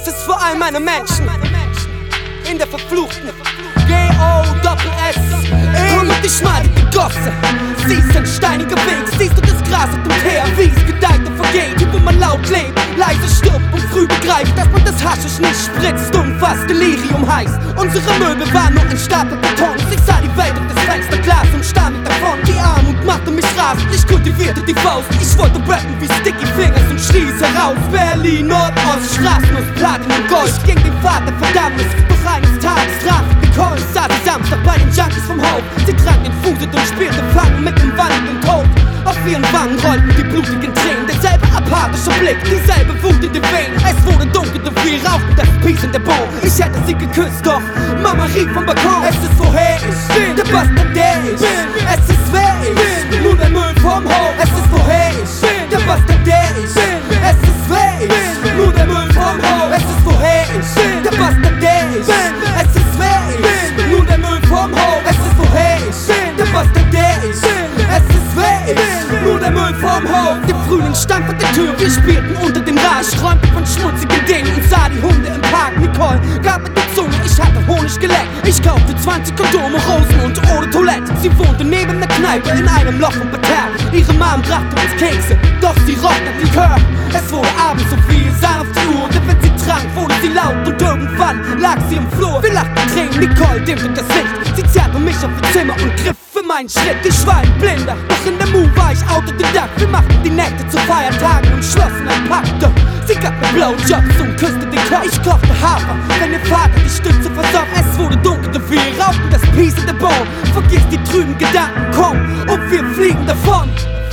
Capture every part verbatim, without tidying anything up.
Es ist vor allem meine Menschen in der verfluchten G O S S. Komm und ich mal die Gosse. Siehst ein steiniger Weg, siehst du das Gras und umher, wie es gedeiht und vergeht, hier wo man laut lebt, leise stirbt und früh begreift, dass man das Haschisch nicht spritzt und was Delirium heißt. Unsere Möbel waren nur ein Stapel Beton. Ich sah die Welt durch das Fensterglas und stammelt davon. Die Armut machte mich rasend, ich kultivierte die Faust. Ich wollte rappen wie Sticky Fingers und schließ heraus. Berlin, Nordost, Straßen aus Platin und Gold. Ich ging den Pfad der Verdammnis, doch eines Tages traf ich Nicole. Ich sah sie Samstag bei den Junkies vom Hof. Sie trank den Fuset und spielte Fangen mit dem wandelnden Tod. Auf ihren Wangen rollten die blutigen Tränen. Derselbe apathische Blick, dieselbe Wut in den Venen. Es wurde dunkel und wir rauchten das Peace in der Bowl. Ich hätte sie geküsst, doch Mama rief vom Balkon. Es ist woher ich bin, der Bastard der ich bin. Es ist wer ich bin, nur der Müll vom Hof. Es ist woher ich bin, der Bastard der ich bin. Es ist wer ich bin, nur der Müll vom Hof. Es ist woher ich bin, der Bastard der ich bin. Es ist wer ich bin, nur der Müll vom Hof. Es ist woher ich bin, der Bastard der ich bin. Es ist wer ich bin, nur der Müll vom Hof. Der Frühling stand vor der Tür, wir spielten unter dem Rad, träumten von schmutzigen Dingen und sah die Hunde im Park. Nicole gab mir die Zunge, ich hatte Honig geleckt. Ich kaufte zwanzig Kondome, Rosen und Eau de Toilette. Sie wohnte neben der Kneipe in einem Loch im Parterre. Ihre Mom brachte uns Kekse, doch sie roch nach Likör. Es wurde abends so viel, sah auf die Uhr. Denn wenn sie trank, wurde sie laut und irgendwann lag sie im Flur. Wir lachten Tränen, Nicole dimmte das Licht. Sie zerrte mich auf ihr Zimmer und griff für meinen Schritt. Ich war ein Blinder, doch in der Move war ich Autodidakt. Wir machten die Nächte zu Feiertagen und schlossen ein Pakt. Doch sie gab mir Blowjobs und küsste den Kopf. Ich kochte Hafer, wenn ihr Vater die Stütze versorgt. Es wurde dunkel und wir rauchten das Peace in der Bone. Vergiss die trüben Gedanken, komm und wir fliegen davon.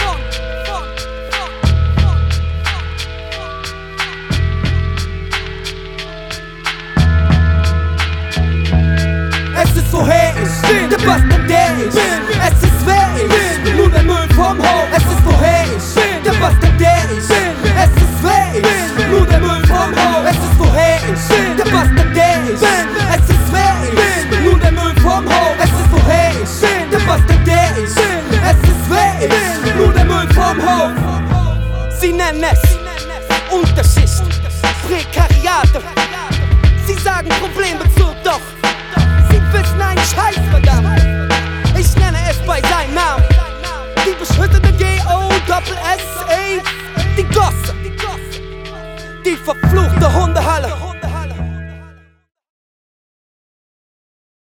Es ist woher ich bin, der Bastard der ich bin. Es ist wer ich bin, nur der Müll vom Hof. Es ist woher ich bin, der Bastard der ich bin. Es ist wer ich bin, nur der Müll vom Hof. Es ist woher ich bin, der Bastard der ich bin. Es ist wer ich bin, nur der Müll vom Hof. Es ist woher ich bin, der Bastard der ich bin. Es ist wer ich bin, nur der Müll vom Hof. Sie nennen es Unterschicht, Prekariate. Sie sagen Problembezug, doch sie wissen einen Scheiß, verdammt.